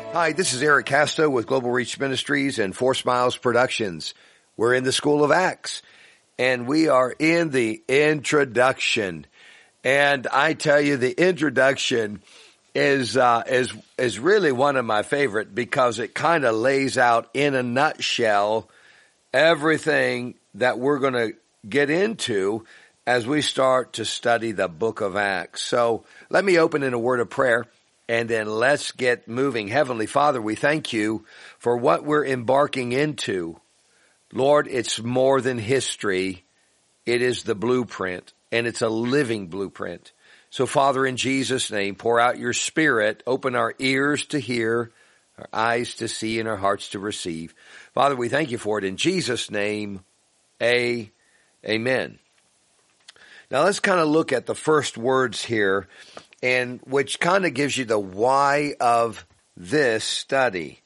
Hi, this is Eric Casto with Global Reach Ministries and Four Smiles Productions. We're in the School of Acts, and we are in the introduction. And I tell you, the introduction is really one of my favorite because it kind of lays out in a nutshell everything that we're going to get into as we start to study the book of Acts. So let me open in a word of prayer. And then let's get moving. Heavenly Father, we thank you for what we're embarking into. Lord, it's more than history. It is the blueprint, and it's a living blueprint. So, Father, in Jesus' name, pour out your Spirit, open our ears to hear, our eyes to see, and our hearts to receive. Father, we thank you for it. In Jesus' name, amen. Now, let's kind of look at the first words here, and which kind of gives you the why of this study.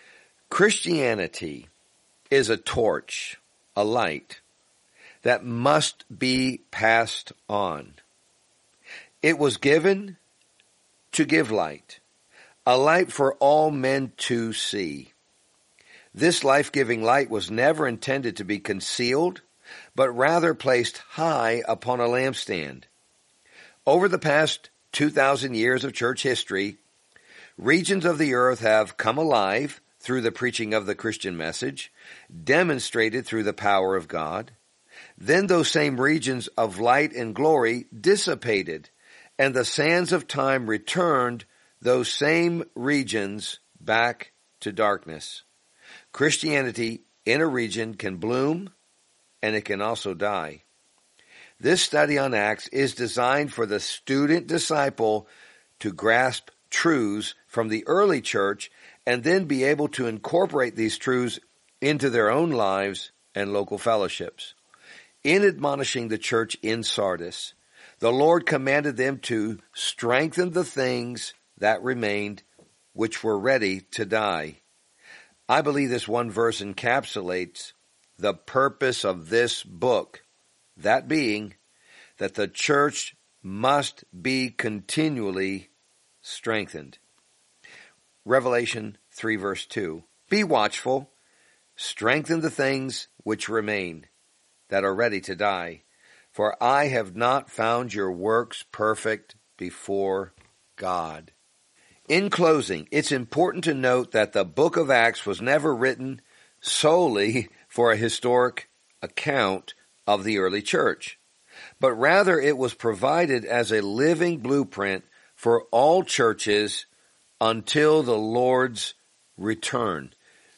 Christianity is a torch, a light, that must be passed on. It was given to give light, a light for all men to see. This life-giving light was never intended to be concealed, but rather placed high upon a lampstand. Over the past 2,000 years of church history, regions of the earth have come alive through the preaching of the Christian message, demonstrated through the power of God. Then those same regions of light and glory dissipated, and the sands of time returned those same regions back to darkness. Christianity in a region can bloom, and it can also die. This study on Acts is designed for the student disciple to grasp truths from the early church and then be able to incorporate these truths into their own lives and local fellowships. In admonishing the church in Sardis, the Lord commanded them to strengthen the things that remained, which were ready to die. I believe this one verse encapsulates the purpose of this book, that being that the church must be continually strengthened. Revelation 3 verse 2. Be watchful, strengthen the things which remain, that are ready to die, for I have not found your works perfect before God. In closing, it's important to note that the book of Acts was never written solely for a historic account of the early church, but rather it was provided as a living blueprint for all churches until the Lord's return.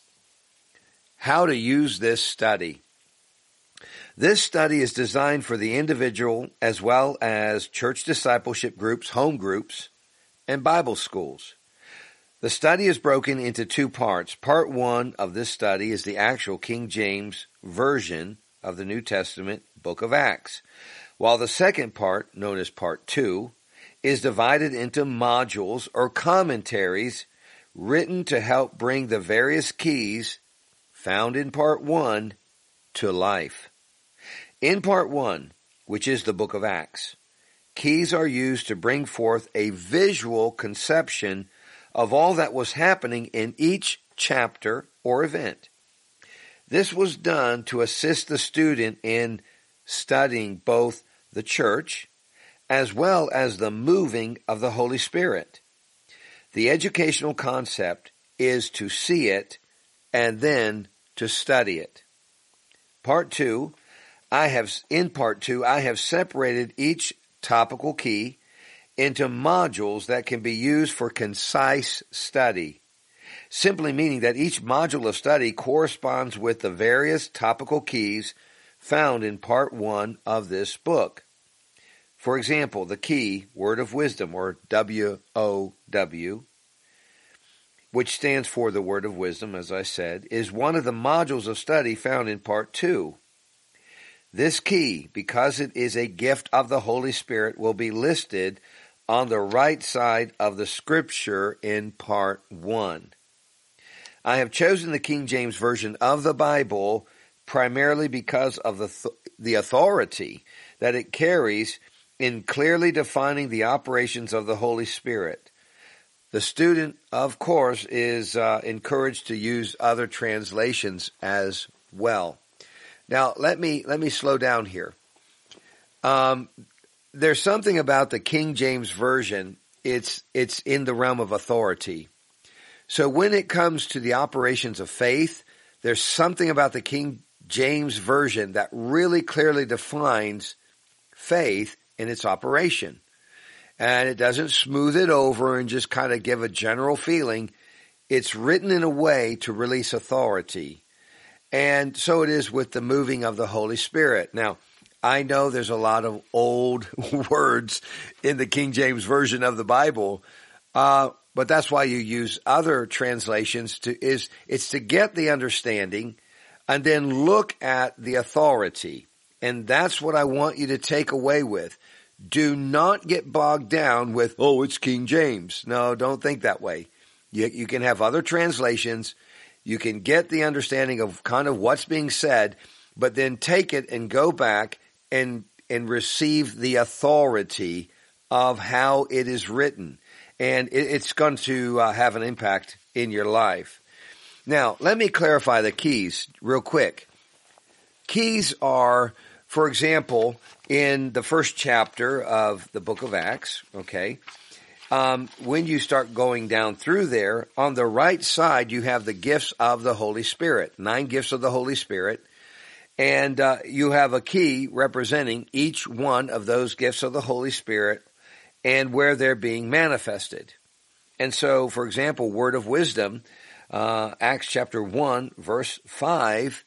How to use this study. This study is designed for the individual as well as church discipleship groups, home groups, and Bible schools. The study is broken into two parts. Part 1 of this study is the actual King James Version of the New Testament book of Acts, while the second part, known as Part 2, is divided into modules or commentaries written to help bring the various keys found in Part 1 to life. In Part 1, which is the book of Acts, keys are used to bring forth a visual conception of all that was happening in each chapter or event. This was done to assist the student in studying both the church as well as the moving of the Holy Spirit. The educational concept is to see it and then to study it. In Part 2, I have separated each topical key into modules that can be used for concise study, simply meaning that each module of study corresponds with the various topical keys found in Part 1 of this book. For example, the key, Word of Wisdom, or WOW, which stands for the Word of Wisdom, as I said, is one of the modules of study found in Part 2. This key, because it is a gift of the Holy Spirit, will be listed on the right side of the Scripture in Part 1. I have chosen the King James Version of the Bible primarily because of the authority that it carries in clearly defining the operations of the Holy Spirit. the student, of course, is encouraged to use other translations as well. Now, let me slow down here. There's something about the King James Version. It's in the realm of authority. So when it comes to the operations of faith, there's something about the King James Version that really clearly defines faith in its operation. And it doesn't smooth it over and just kind of give a general feeling. It's written in a way to release authority. And so it is with the moving of the Holy Spirit. Now, I know there's a lot of old words in the King James Version of the Bible, but that's why you use other translations it's to get the understanding and then look at the authority. And that's what I want you to take away with. Do not get bogged down with, oh, it's King James. No, don't think that way. You can have other translations. You can get the understanding of kind of what's being said, but then take it and go back and receive the authority of how it is written. And it's going to have an impact in your life. Now, let me clarify the keys real quick. Keys are, for example, in the first chapter of the book of Acts, okay, when you start going down through there, on the right side, you have the gifts of the Holy Spirit, 9 gifts of the Holy Spirit. And you have a key representing each one of those gifts of the Holy Spirit and where they're being manifested. And so, for example, word of wisdom, Acts chapter 1, verse 5,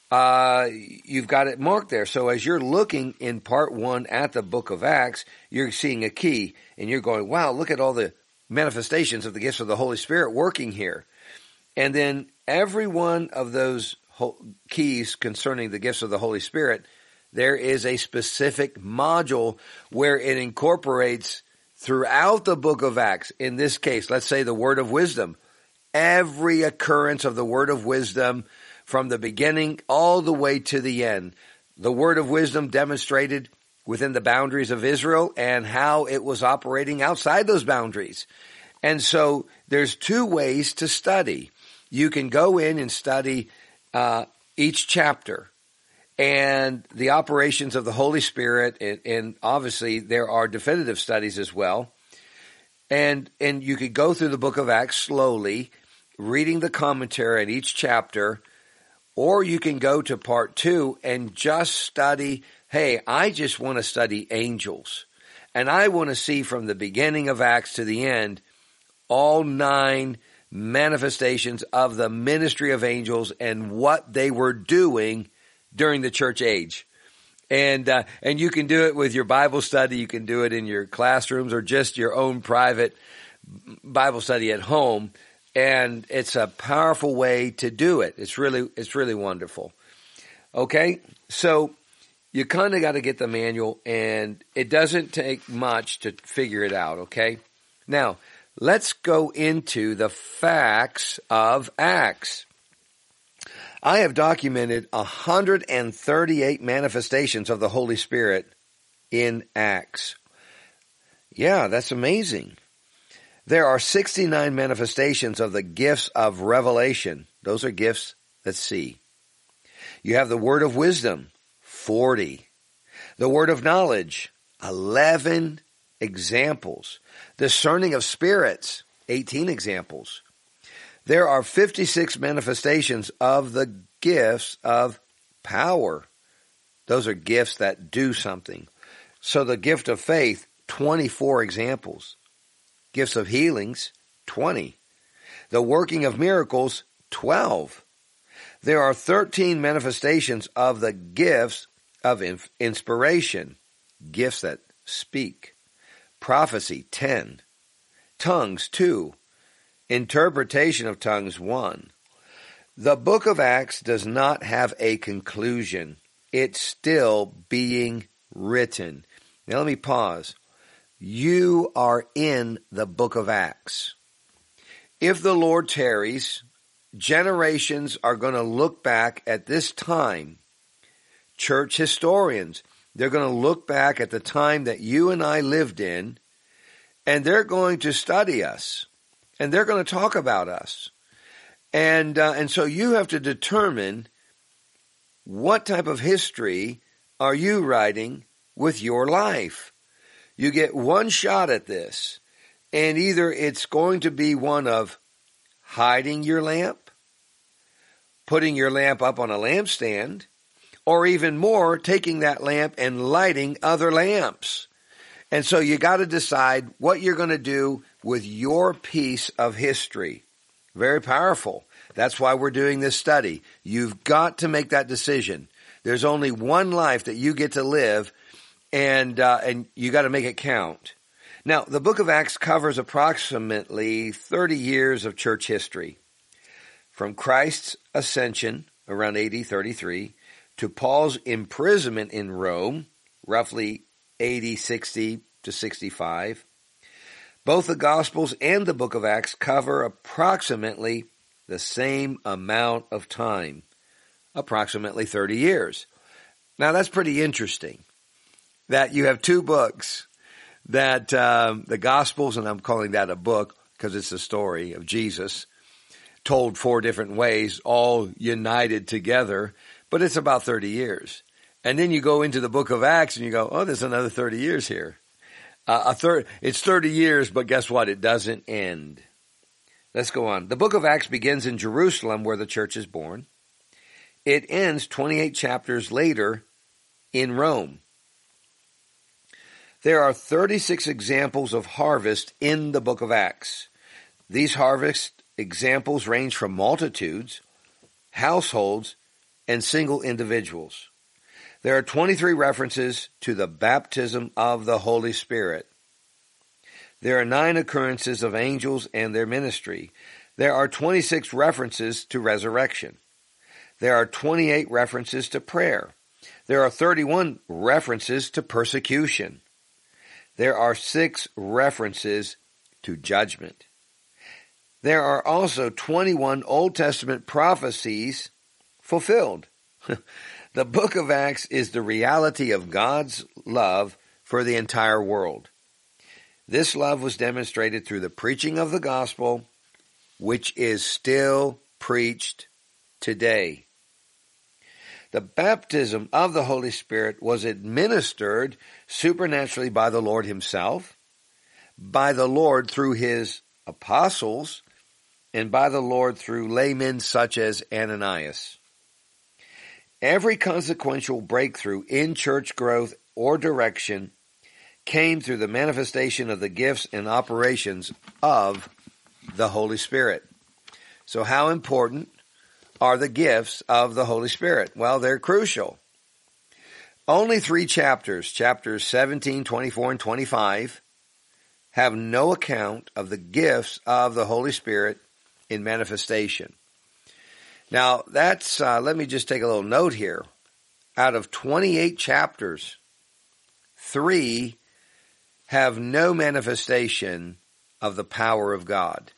you've got it marked there. So as you're looking in part 1 at the book of Acts, you're seeing a key and you're going, wow, look at all the manifestations of the gifts of the Holy Spirit working here. And then every one of those keys concerning the gifts of the Holy Spirit, there is a specific module where it incorporates throughout the book of Acts. In this case, let's say the word of wisdom. Every occurrence of the word of wisdom from the beginning all the way to the end. The word of wisdom demonstrated within the boundaries of Israel and how it was operating outside those boundaries. And so there's 2 ways to study. You can go in and study each chapter and the operations of the Holy Spirit, and obviously there are definitive studies as well. And you could go through the book of Acts slowly, reading the commentary at each chapter, or you can go to part 2 and just study, hey, I just want to study angels. And I want to see from the beginning of Acts to the end, all 9 manifestations of the ministry of angels and what they were doing during the church age. And you can do it with your Bible study. You can do it in your classrooms or just your own private Bible study at home. And it's a powerful way to do it. It's really wonderful. Okay. So you kind of got to get the manual, and it doesn't take much to figure it out. Okay. Now, let's go into the facts of Acts. I have documented 138 manifestations of the Holy Spirit in Acts. Yeah, that's amazing. There are 69 manifestations of the gifts of revelation. Those are gifts that see. You have the word of wisdom, 40. The word of knowledge, 11 examples. Discerning of spirits, 18 examples. There are 56 manifestations of the gifts of power. Those are gifts that do something. So the gift of faith, 24 examples. Gifts of healings, 20. The working of miracles, 12. There are 13 manifestations of the gifts of inspiration, gifts that speak. Prophecy, 10. Tongues, 2. Interpretation of tongues, 1. The book of Acts does not have a conclusion. It's still being written. Now let me pause. You are in the book of Acts. If the Lord tarries, generations are going to look back at this time. Church historians, they're going to look back at the time that you and I lived in, and they're going to study us. and they're going to talk about us. And so you have to determine what type of history are you writing with your life. You get one shot at this, and either it's going to be one of hiding your lamp, putting your lamp up on a lampstand, or even more, taking that lamp and lighting other lamps. And so you got to decide what you're going to do with your piece of history. Very powerful. That's why we're doing this study. You've got to make that decision. There's only one life that you get to live, and you got to make it count. Now, the book of Acts covers approximately 30 years of church history, from Christ's ascension around AD 33 to Paul's imprisonment in Rome, roughly AD 60 to 65. Both the Gospels and the book of Acts cover approximately the same amount of time, approximately 30 years. Now, that's pretty interesting that you have two books that the Gospels, and I'm calling that a book because it's the story of Jesus, told four different ways, all united together, but it's about 30 years. And then you go into the book of Acts and you go, oh, there's another 30 years here. It's 30 years, but guess what? It doesn't end. Let's go on. The book of Acts begins in Jerusalem, where the church is born. It ends 28 chapters later in Rome. There are 36 examples of harvest in the book of Acts. These harvest examples range from multitudes, households, and single individuals. There are 23 references to the baptism of the Holy Spirit. There are 9 occurrences of angels and their ministry. There are 26 references to resurrection. There are 28 references to prayer. There are 31 references to persecution. There are 6 references to judgment. There are also 21 Old Testament prophecies fulfilled. The book of Acts is the reality of God's love for the entire world. This love was demonstrated through the preaching of the gospel, which is still preached today. The baptism of the Holy Spirit was administered supernaturally by the Lord himself, by the Lord through his apostles, and by the Lord through laymen such as Ananias. Every consequential breakthrough in church growth or direction came through the manifestation of the gifts and operations of the Holy Spirit. So how important are the gifts of the Holy Spirit? Well, they're crucial. Only 3 chapters 17, 24, and 25, have no account of the gifts of the Holy Spirit in manifestation. Now, that's, let me just take a little note here. Out of 28 chapters, 3 have no manifestation of the power of God.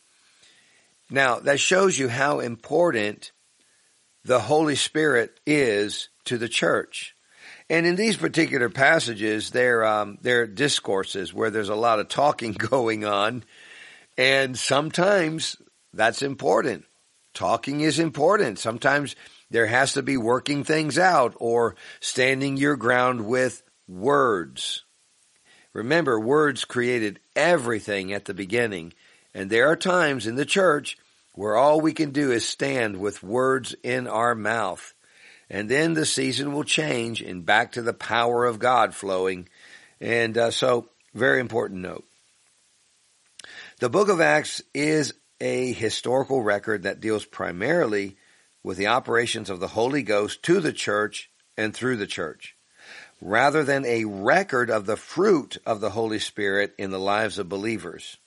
Now, that shows you how important the Holy Spirit is to the church. And in these particular passages, they're discourses where there's a lot of talking going on, and sometimes that's important. Talking is important. Sometimes there has to be working things out or standing your ground with words. Remember, words created everything at the beginning, and there are times in the church where all we can do is stand with words in our mouth. And then the season will change and back to the power of God flowing. And so, very important note. The book of Acts is a historical record that deals primarily with the operations of the Holy Ghost to the church and through the church, rather than a record of the fruit of the Holy Spirit in the lives of believers,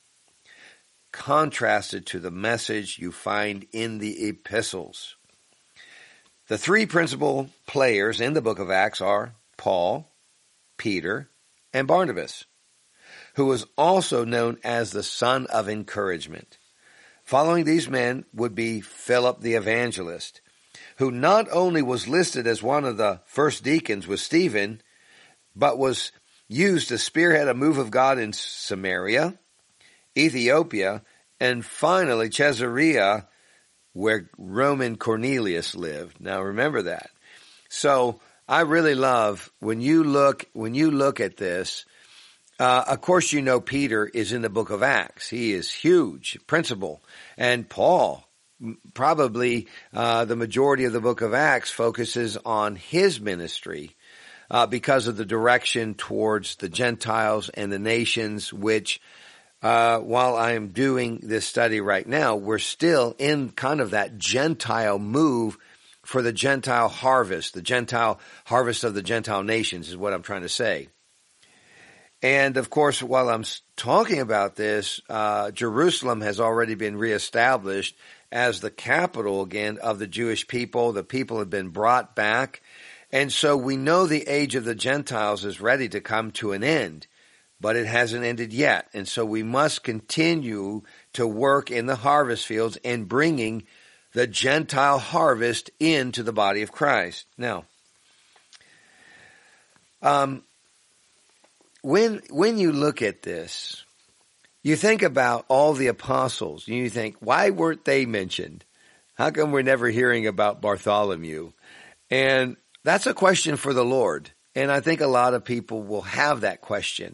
contrasted to the message you find in the epistles. The 3 principal players in the book of Acts are Paul, Peter, and Barnabas, who was also known as the son of encouragement. Following these men would be Philip the evangelist, who not only was listed as one of the first deacons with Stephen, but was used to spearhead a move of God in Samaria, Ethiopia, and finally Caesarea, where Roman Cornelius lived. Now remember that. So I really love when you look at this. Of course, you know Peter is in the book of Acts. He is huge, principal, and Paul. Probably the majority of the book of Acts focuses on his ministry because of the direction towards the Gentiles and the nations, which while I am doing this study right now, we're still in kind of that Gentile move for the Gentile harvest of the Gentile nations is what I'm trying to say. And of course, while I'm talking about this, Jerusalem has already been reestablished as the capital again of the Jewish people. The people have been brought back. And so we know the age of the Gentiles is ready to come to an end, but it hasn't ended yet. And so we must continue to work in the harvest fields and bringing the Gentile harvest into the body of Christ. Now, when you look at this, you think about all the apostles, and you think, why weren't they mentioned? How come we're never hearing about Bartholomew? And that's a question for the Lord, and I think a lot of people will have that question.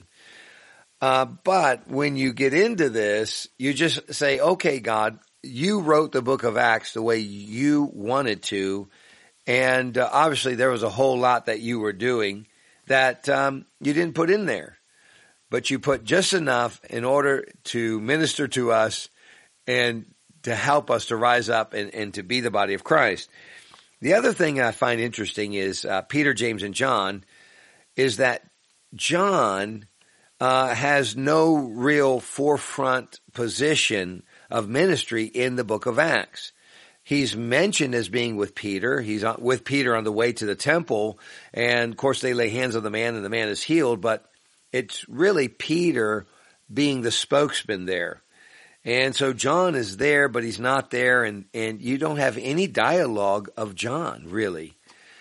But when you get into this, you just say, okay, God, you wrote the book of Acts the way you wanted to, and obviously there was a whole lot that you were doing that you didn't put in there. But you put just enough in order to minister to us and to help us to rise up and to be the body of Christ. The other thing I find interesting is Peter, James, and John, is that John has no real forefront position of ministry in the book of Acts. He's mentioned as being with Peter. He's with Peter on the way to the temple, and of course they lay hands on the man and the man is healed, but it's really Peter being the spokesman there. And so John is there, but he's not there, and you don't have any dialogue of John, really.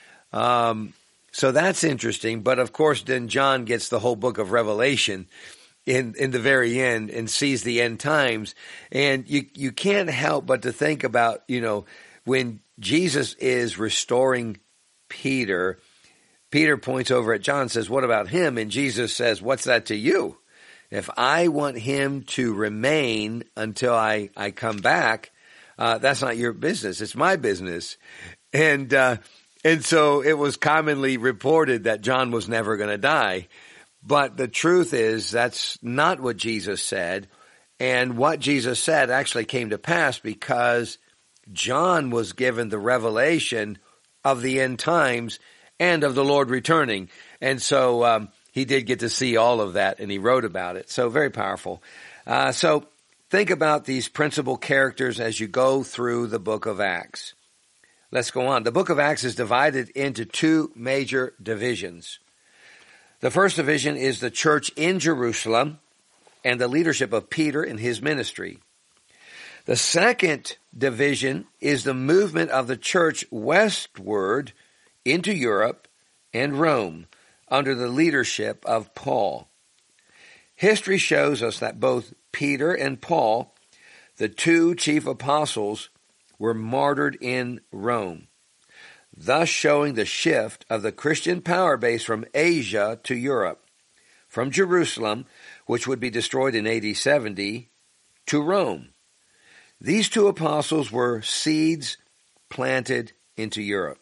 So that's interesting. But of course, then John gets the whole book of Revelation in the very end and sees the end times. And you can't help but to think about, when Jesus is restoring Peter, Peter points over at John and says, what about him? And Jesus says, what's that to you? If I want him to remain until I come back, that's not your business. It's my business. And so it was commonly reported that John was never going to die. But the truth is that's not what Jesus said. And what Jesus said actually came to pass because John was given the revelation of the end times and of the Lord returning. And so he did get to see all of that, and he wrote about it. So very powerful. So think about these principal characters as you go through the book of Acts. Let's go on. The book of Acts is divided into two major divisions. The first division is the church in Jerusalem and the leadership of Peter and his ministry. The second division is the movement of the church westward into Europe and Rome under the leadership of Paul. History shows us that both Peter and Paul, the two chief apostles, were martyred in Rome, thus showing the shift of the Christian power base from Asia to Europe, from Jerusalem, which would be destroyed in AD 70, to Rome. These two apostles were seeds planted into Europe.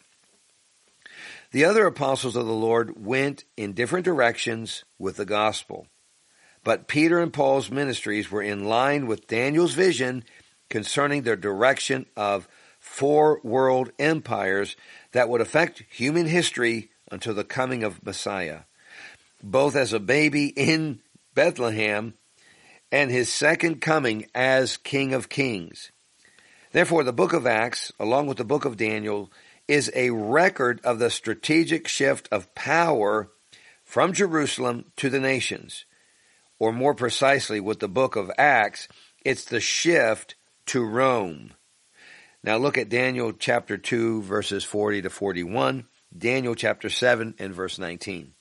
The other apostles of the Lord went in different directions with the gospel, but Peter and Paul's ministries were in line with Daniel's vision concerning their direction of 4 world empires that would affect human history until the coming of Messiah, both as a baby in Bethlehem and his second coming as King of Kings. Therefore, the book of Acts, along with the book of Daniel, is a record of the strategic shift of power from Jerusalem to the nations. Or more precisely, with the book of Acts, it's the shift to Rome. Now look at Daniel chapter 2, verses 40 to 41, Daniel chapter 7 and verse 19.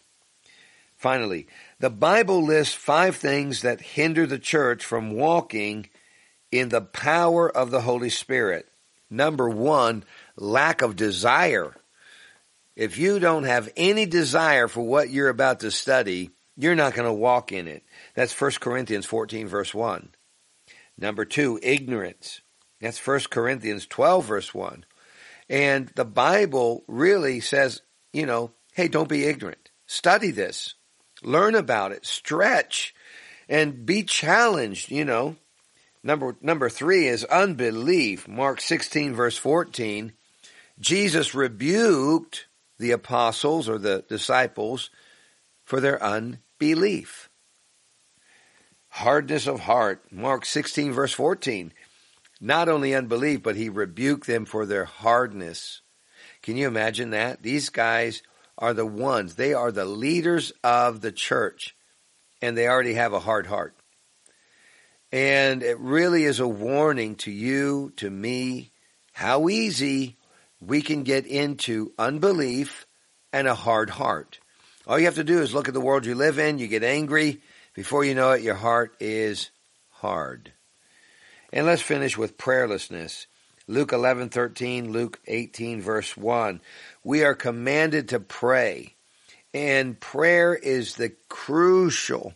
Finally, the Bible lists 5 things that hinder the church from walking in the power of the Holy Spirit. Number one, lack of desire. If you don't have any desire for what you're about to study, you're not going to walk in it. That's 1 Corinthians 14, verse 1. Number two, ignorance. That's 1 Corinthians 12, verse 1. And the Bible really says, hey, don't be ignorant. Study this. Learn about it. Stretch and be challenged, Number three is unbelief. Mark 16, verse 14. Jesus rebuked the apostles or the disciples for their unbelief. Hardness of heart. Mark 16, verse 14. Not only unbelief, but he rebuked them for their hardness. Can you imagine that? These guys are the ones. They are the leaders of the church, and they already have a hard heart. And it really is a warning to you, to me, how easy we can get into unbelief and a hard heart. All you have to do is look at the world you live in. You get angry. Before you know it, your heart is hard. And let's finish with prayerlessness. Luke 11:13, Luke 18, verse 1. We are commanded to pray. And prayer is the crucial.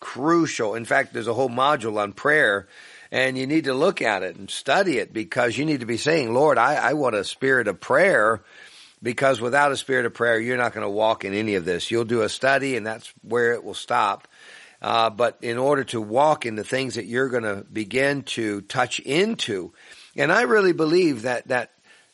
In fact, there's a whole module on prayer, and you need to look at it and study it, because you need to be saying, Lord, I want a spirit of prayer, because without a spirit of prayer, you're not going to walk in any of this. You'll do a study, and that's where it will stop. But in order to walk in the things that you're going to begin to touch into, and I really believe that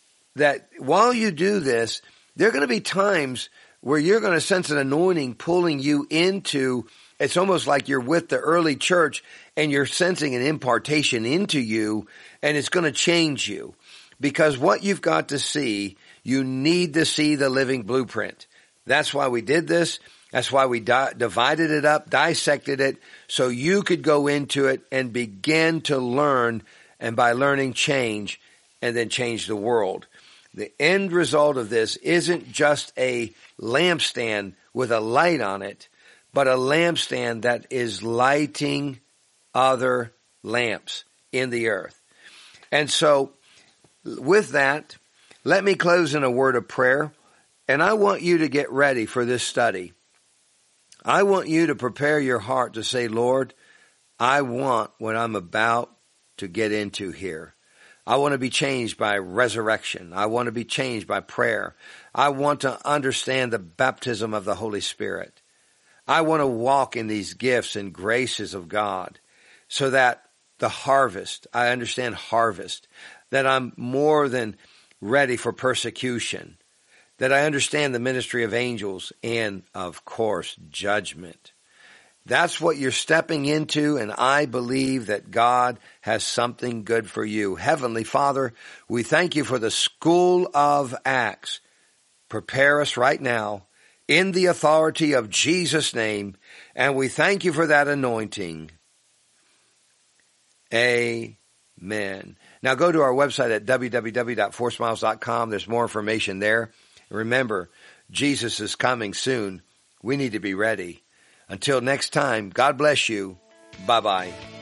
while you do this, there are going to be times where you're going to sense an anointing pulling you into. It's almost like you're with the early church and you're sensing an impartation into you, and it's going to change you. Because what you've got to see, you need to see the living blueprint. That's why we did this. That's why we divided it up, dissected it, so you could go into it and begin to learn, and by learning change, and then change the world. The end result of this isn't just a lampstand with a light on it, but a lampstand that is lighting other lamps in the earth. And so, with that, let me close in a word of prayer, and I want you to get ready for this study. I want you to prepare your heart to say, Lord, I want what I'm about to get into here. I want to be changed by resurrection. I want to be changed by prayer. I want to understand the baptism of the Holy Spirit. I want to walk in these gifts and graces of God, so that the harvest, I understand harvest, that I'm more than ready for persecution, that I understand the ministry of angels, and, of course, judgment. That's what you're stepping into, and I believe that God has something good for you. Heavenly Father, we thank you for the School of Acts. Prepare us right now in the authority of Jesus' name, and we thank you for that anointing. Amen. Now go to our website at www.4smiles.com. There's more information there. Remember, Jesus is coming soon. We need to be ready. Until next time, God bless you. Bye-bye.